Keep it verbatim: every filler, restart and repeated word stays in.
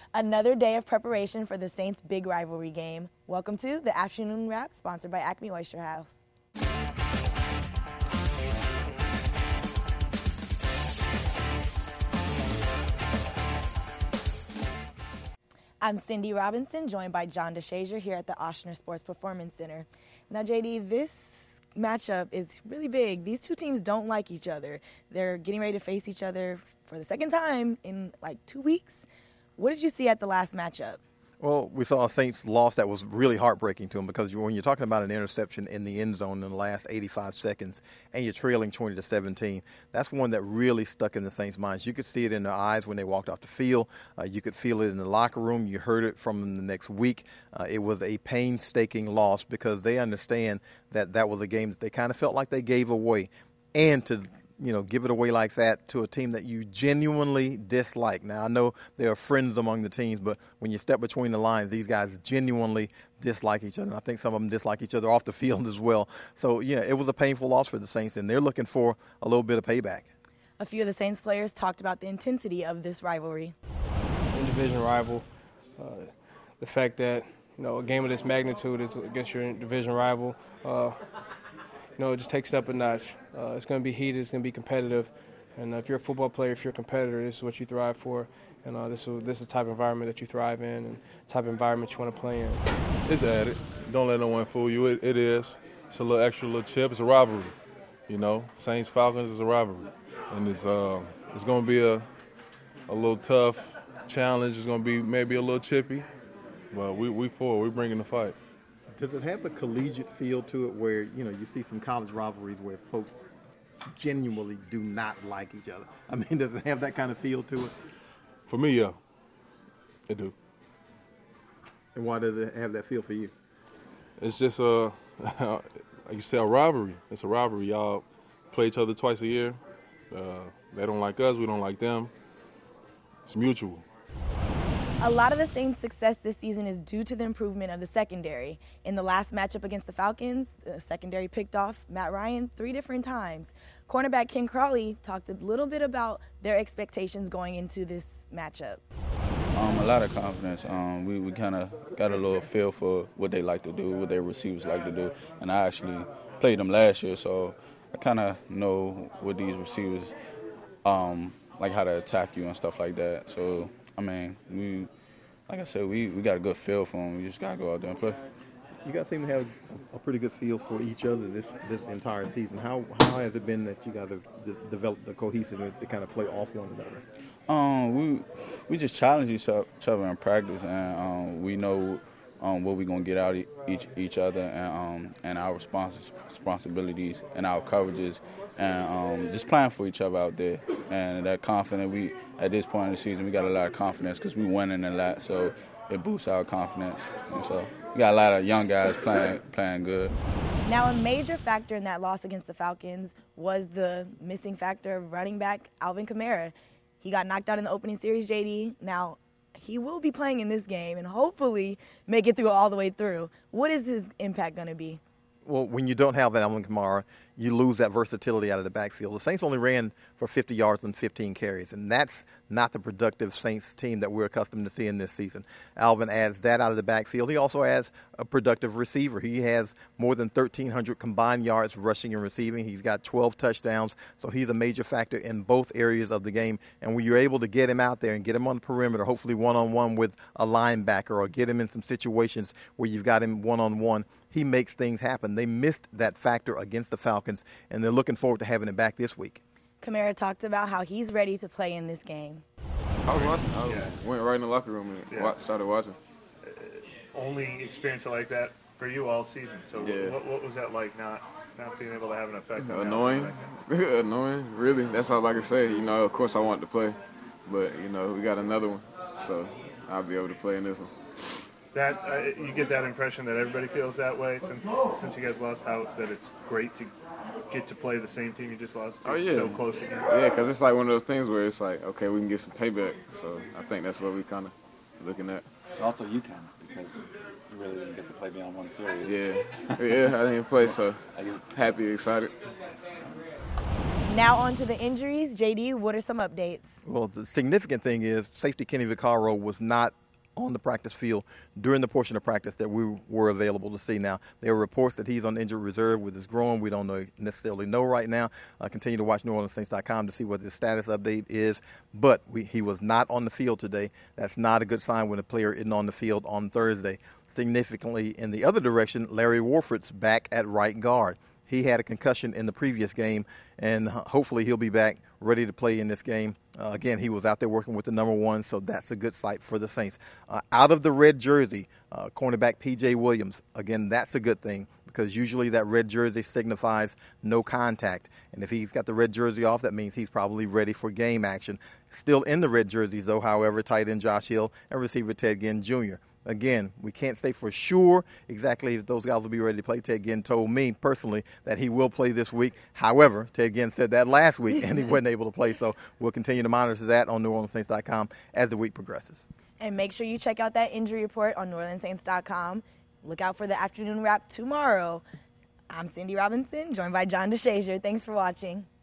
Another day of preparation for the Saints' big rivalry game. Welcome to the Afternoon Wrap, sponsored by Acme Oyster House. I'm Cindy Robinson, joined by John DeShazier here at the Ochsner Sports Performance Center. Now, J D, this matchup is really big. These two teams don't like each other. They're getting ready to face each other for the second time in like two weeks. What did you see at the last matchup? Well, we saw a Saints loss that was really heartbreaking to them because when you're talking about an interception in the end zone in the last eighty-five seconds and you're trailing twenty to seventeen, that's one that really stuck in the Saints' minds. You could see it in their eyes when they walked off the field. Uh, you could feel it in the locker room. You heard it from them the next week. Uh, it was a painstaking loss because they understand that that was a game that they kind of felt like they gave away. And to you know, give it away like that to a team that you genuinely dislike. Now, I know there are friends among the teams, but when you step between the lines, these guys genuinely dislike each other. And I think some of them dislike each other off the field as well. So, yeah, it was a painful loss for the Saints, and they're looking for a little bit of payback. A few of the Saints players talked about the intensity of this rivalry. In-division rival, uh, the fact that, you know, a game of this magnitude is against your division rival, uh, you know, it just takes it up a notch. Uh, it's going to be heated. It's going to be competitive. And uh, if you're a football player, if you're a competitor, this is what you thrive for. And uh, this, is, this is the type of environment that you thrive in and the type of environment you want to play in. It's added. Don't let no one fool you. It, it is. It's a little extra little chip. It's a rivalry. You know, Saints-Falcons is a rivalry. And it's uh, it's going to be a, a little tough challenge. It's going to be maybe a little chippy. But we, we forward. We're bringing the fight. Does it have a collegiate feel to it where, you know, you see some college rivalries where folks genuinely do not like each other? I mean, does it have that kind of feel to it? For me, yeah. It do. And why does it have that feel for you? It's just, a, like you say, a rivalry. It's a rivalry. Y'all play each other twice a year. Uh, they don't like us. We don't like them. It's mutual. A lot of the Saints' success this season is due to the improvement of the secondary. In the last matchup against the Falcons, the secondary picked off Matt Ryan three different times. Cornerback Ken Crawley talked a little bit about their expectations going into this matchup. Um, a lot of confidence. Um, we we kind of got a little feel for what they like to do, what their receivers like to do. And I actually played them last year, so I kind of know what these receivers um, like, how to attack you and stuff like that. So, I mean, we, like I said, we, we got a good feel for them. We just got to go out there and play. You guys seem to have a pretty good feel for each other this, this entire season. How how has it been that you guys have de- developed the cohesiveness to kind of play off one another? Um, we we just challenge each other in practice, and um, we know um, what we're gonna get out of each each other, and um, and our respons- responsibilities and our coverages, and um, just playing for each other out there. And that confidence, we at this point in the season, we got a lot of confidence because we winning a lot, so it boosts our confidence. And so we got a lot of young guys playing playing good. Now, a major factor in that loss against the Falcons was the missing factor of running back Alvin Kamara. He got knocked out in the opening series, J D. Now, he will be playing in this game and hopefully make it through all the way through. What is his impact going to be? Well, when you don't have Alvin Kamara, you lose that versatility out of the backfield. The Saints only ran for fifty yards and fifteen carries, and that's not the productive Saints team that we're accustomed to seeing this season. Alvin adds that out of the backfield. He also adds a productive receiver. He has more than thirteen hundred combined yards rushing and receiving. He's got twelve touchdowns, so he's a major factor in both areas of the game. And when you're able to get him out there and get him on the perimeter, hopefully one-on-one with a linebacker or get him in some situations where you've got him one-on-one, he makes things happen. They missed that factor against the Falcons, and they're looking forward to having it back this week. Kamara talked about how he's ready to play in this game. I was watching. I yeah. went right in the locker room and yeah. watched, started watching. Uh, only experience like that for you all season. So yeah. what, what was that like, not not being able to have an effect on Annoying. Annoying, really. That's all I can say. You know, of course I want to play, but, you know, we got another one, so I'll be able to play in this one. That uh, you get that impression that everybody feels that way since since you guys lost out, that it's great to get to play the same team you just lost to oh, yeah. so close again. Yeah, because it's like one of those things where it's like, okay, we can get some payback. So I think that's what we kind of looking at. Also, you can, because you really didn't get to play beyond one series. Yeah, yeah, I didn't play, so happy, excited. Now on to the injuries. J D, what are some updates? Well, the significant thing is safety Kenny Vaccaro was not on the practice field during the portion of practice that we were available to see. Now, there are reports that he's on injured reserve with his groin. We don't know necessarily know right now. Uh, continue to watch New Orleans Saints dot com to see what the status update is. But we, he was not on the field today. That's not a good sign when a player isn't on the field on Thursday. Significantly, in the other direction, Larry Warford's back at right guard. He had a concussion in the previous game, and hopefully he'll be back ready to play in this game. Uh, again, he was out there working with the number one, so that's a good sight for the Saints. Uh, out of the red jersey, uh, cornerback P J Williams. Again, that's a good thing because usually that red jersey signifies no contact. And if he's got the red jersey off, that means he's probably ready for game action. Still in the red jerseys, though, however, tight end Josh Hill and receiver Ted Ginn Junior Again, we can't say for sure exactly if those guys will be ready to play. Ted Ginn told me personally that he will play this week. However, Ted Ginn said that last week and he wasn't able to play. So we'll continue to monitor that on New Orleans Saints dot com as the week progresses. And make sure you check out that injury report on New Orleans Saints dot com. Look out for the afternoon wrap tomorrow. I'm Cindy Robinson, joined by John DeShazier. Thanks for watching.